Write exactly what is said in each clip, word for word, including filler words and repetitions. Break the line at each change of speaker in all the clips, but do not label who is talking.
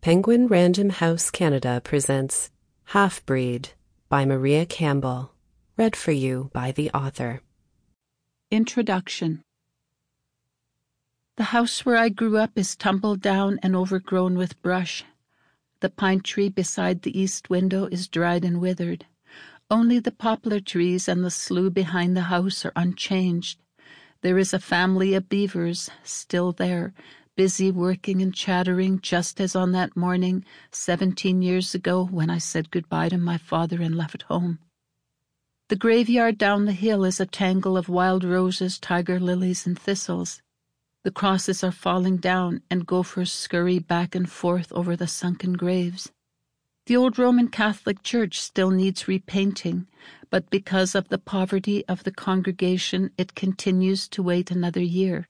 Penguin Random House Canada presents Half-Breed by Maria Campbell, read for you by the author.
Introduction. The house where I grew up is tumbled down and overgrown with brush. The pine tree beside the east window is dried and withered. Only the poplar trees and the slough behind the house are unchanged. There is a family of beavers still there, busy working and chattering, just as on that morning seventeen years ago when I said goodbye to my father and left home. The graveyard down the hill is a tangle of wild roses, tiger lilies, and thistles. The crosses are falling down, and gophers scurry back and forth over the sunken graves. The old Roman Catholic Church still needs repainting, but because of the poverty of the congregation, it continues to wait another year.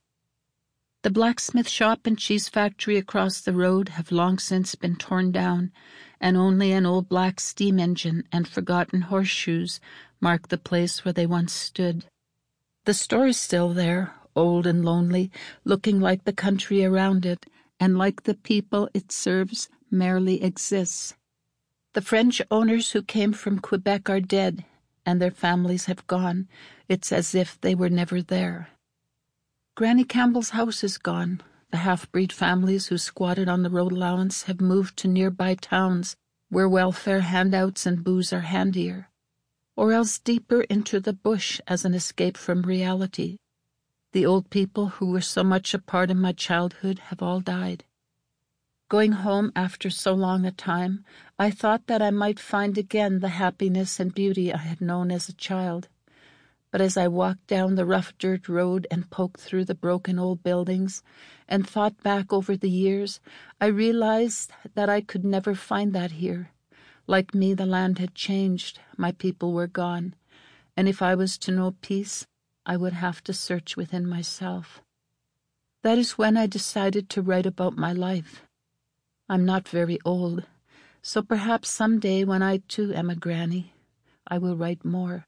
The blacksmith shop and cheese factory across the road have long since been torn down, and only an old black steam engine and forgotten horseshoes mark the place where they once stood. The store is still there, old and lonely, looking like the country around it, and like the people it serves merely exists. The French owners who came from Quebec are dead, and their families have gone. It's as if they were never there. Granny Campbell's house is gone. The half-breed families who squatted on the road allowance have moved to nearby towns where welfare handouts and booze are handier, or else deeper into the bush as an escape from reality. The old people who were so much a part of my childhood have all died. Going home after so long a time, I thought that I might find again the happiness and beauty I had known as a child. But as I walked down the rough dirt road and poked through the broken old buildings and thought back over the years, I realized that I could never find that here. Like me, the land had changed, my people were gone, and if I was to know peace, I would have to search within myself. That is when I decided to write about my life. I'm not very old, so perhaps someday when I too am a granny, I will write more.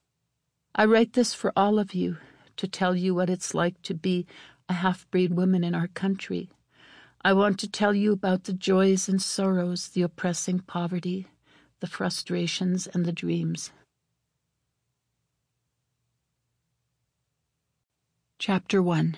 I write this for all of you, to tell you what it's like to be a half-breed woman in our country. I want to tell you about the joys and sorrows, the oppressing poverty, the frustrations and the dreams. Chapter one.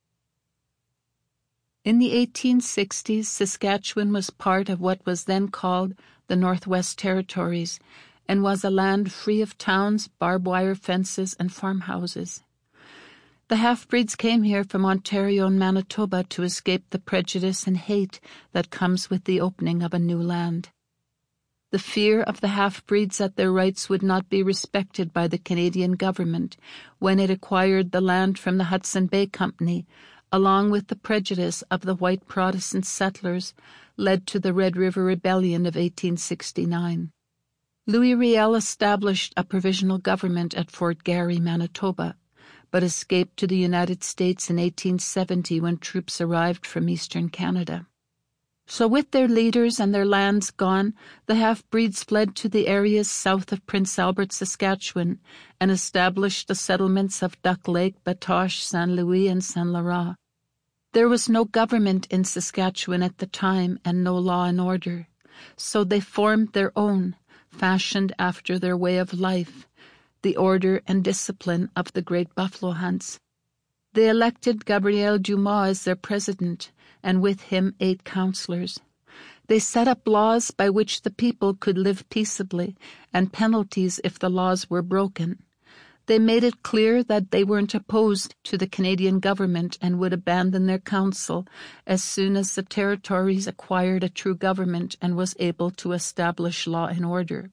In the eighteen sixties, Saskatchewan was part of what was then called the Northwest Territories, and was a land free of towns, barbed wire fences, and farmhouses. The half-breeds came here from Ontario and Manitoba to escape the prejudice and hate that comes with the opening of a new land. The fear of the half-breeds that their rights would not be respected by the Canadian government when it acquired the land from the Hudson Bay Company, along with the prejudice of the white Protestant settlers, led to the Red River Rebellion of eighteen sixty-nine. Louis Riel established a provisional government at Fort Garry, Manitoba, but escaped to the United States in eighteen seventy when troops arrived from eastern Canada. So with their leaders and their lands gone, the half-breeds fled to the areas south of Prince Albert, Saskatchewan, and established the settlements of Duck Lake, Batoche, Saint Louis, and Saint Laurent. There was no government in Saskatchewan at the time and no law and order, so they formed their own, fashioned after their way of life, the order and discipline of the great buffalo hunts. They elected Gabriel Dumas as their president, and with him eight councillors. They set up laws by which the people could live peaceably, and penalties if the laws were broken. They made it clear that they weren't opposed to the Canadian government and would abandon their council as soon as the territories acquired a true government and was able to establish law and order.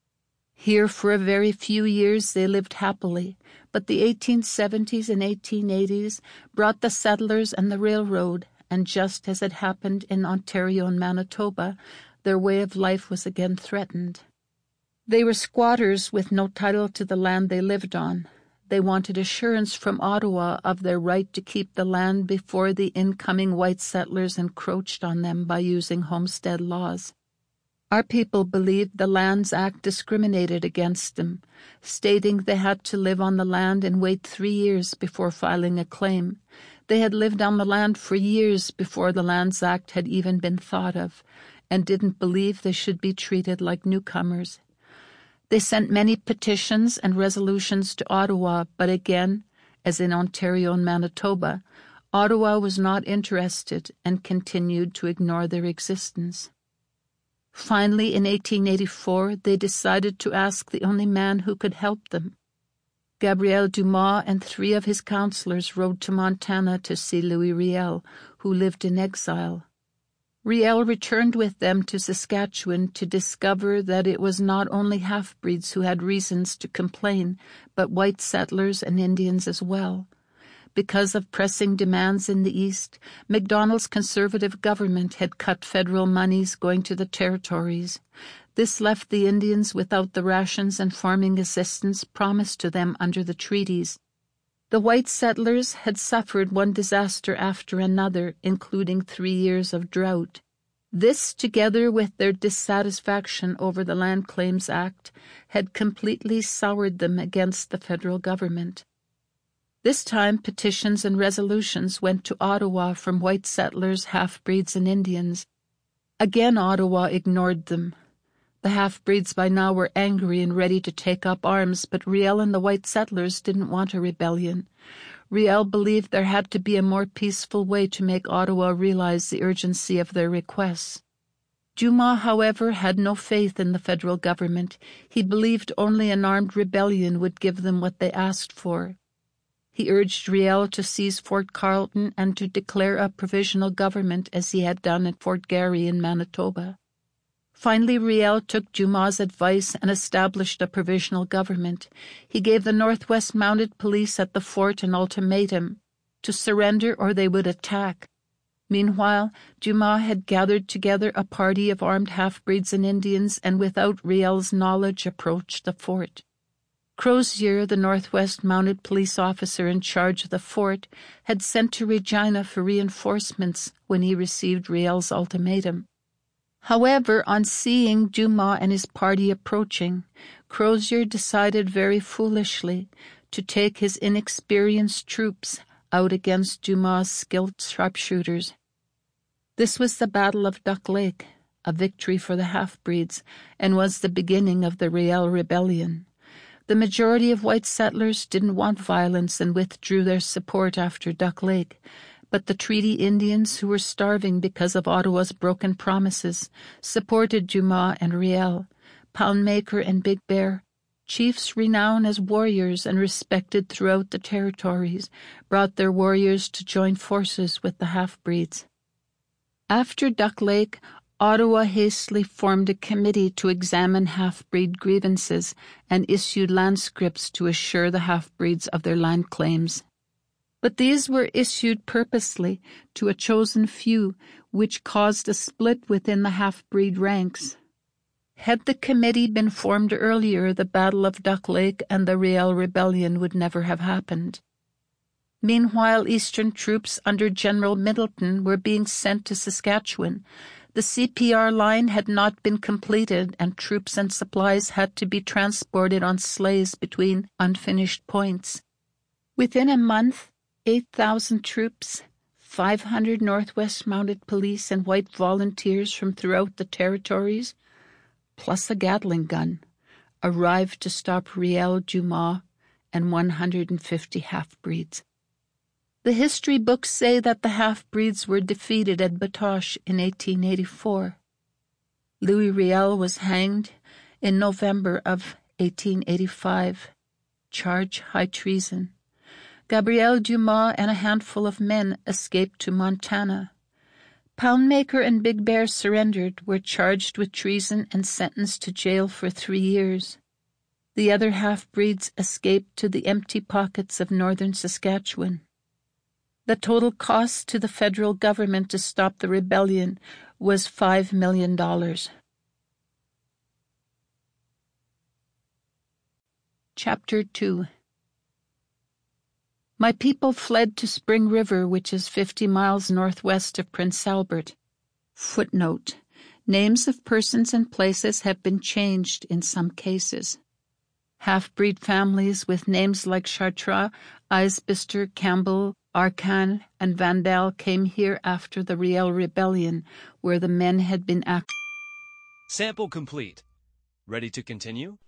Here for a very few years they lived happily, but the eighteen seventies and eighteen eighties brought the settlers and the railroad, and just as it happened in Ontario and Manitoba, their way of life was again threatened. They were squatters with no title to the land they lived on. They wanted assurance from Ottawa of their right to keep the land before the incoming white settlers encroached on them by using homestead laws. Our people believed the Lands Act discriminated against them, stating they had to live on the land and wait three years before filing a claim. They had lived on the land for years before the Lands Act had even been thought of, and didn't believe they should be treated like newcomers. They sent many petitions and resolutions to Ottawa, but again, as in Ontario and Manitoba, Ottawa was not interested and continued to ignore their existence. Finally, in eighteen eighty-four, they decided to ask the only man who could help them. Gabriel Dumas and three of his counselors rode to Montana to see Louis Riel, who lived in exile. Riel returned with them to Saskatchewan to discover that it was not only half-breeds who had reasons to complain, but white settlers and Indians as well. Because of pressing demands in the East, Macdonald's conservative government had cut federal monies going to the territories. This left the Indians without the rations and farming assistance promised to them under the treaties. The white settlers had suffered one disaster after another, including three years of drought. This, together with their dissatisfaction over the Land Claims Act, had completely soured them against the federal government. This time, petitions and resolutions went to Ottawa from white settlers, half-breeds, and Indians. Again, Ottawa ignored them. The half-breeds by now were angry and ready to take up arms, but Riel and the white settlers didn't want a rebellion. Riel believed there had to be a more peaceful way to make Ottawa realize the urgency of their requests. Dumas, however, had no faith in the federal government. He believed only an armed rebellion would give them what they asked for. He urged Riel to seize Fort Carleton and to declare a provisional government as he had done at Fort Garry in Manitoba. Finally, Riel took Dumas' advice and established a provisional government. He gave the Northwest Mounted Police at the fort an ultimatum to surrender or they would attack. Meanwhile, Dumas had gathered together a party of armed half-breeds and Indians and without Riel's knowledge approached the fort. Crozier, the Northwest Mounted Police officer in charge of the fort, had sent to Regina for reinforcements when he received Riel's ultimatum. However, on seeing Dumas and his party approaching, Crozier decided very foolishly to take his inexperienced troops out against Dumas' skilled sharpshooters. This was the Battle of Duck Lake, a victory for the half-breeds, and was the beginning of the Riel Rebellion. The majority of white settlers didn't want violence and withdrew their support after Duck Lake, but the Treaty Indians, who were starving because of Ottawa's broken promises, supported Dumas and Riel. Poundmaker and Big Bear, chiefs renowned as warriors and respected throughout the territories, brought their warriors to join forces with the half-breeds. After Duck Lake, Ottawa hastily formed a committee to examine half-breed grievances and issued land scrips to assure the half-breeds of their land claims. But these were issued purposely to a chosen few, which caused a split within the half-breed ranks. Had the committee been formed earlier, the Battle of Duck Lake and the Riel Rebellion would never have happened. Meanwhile, Eastern troops under General Middleton were being sent to Saskatchewan. The C P R line had not been completed, and troops and supplies had to be transported on sleighs between unfinished points. Within a month, eight thousand troops, five hundred Northwest Mounted Police and white volunteers from throughout the territories, plus a Gatling gun, arrived to stop Riel, Dumas, and one hundred fifty half-breeds. The history books say that the half-breeds were defeated at Batoche in eighteen eighty-four. Louis Riel was hanged in November of eighteen eighty-five, charge high treason. Gabriel Dumas and a handful of men escaped to Montana. Poundmaker and Big Bear surrendered, were charged with treason and sentenced to jail for three years. The other half-breeds escaped to the empty pockets of northern Saskatchewan. The total cost to the federal government to stop the rebellion was five million dollars. Chapter two. My people fled to Spring River, which is fifty miles northwest of Prince Albert. Footnote: names of persons and places have been changed in some cases. Half-breed families with names like Chartrand, Isbister, Campbell, Arcan and Vandal came here after the Riel Rebellion, where the men had been act.
Sample complete. Ready to continue?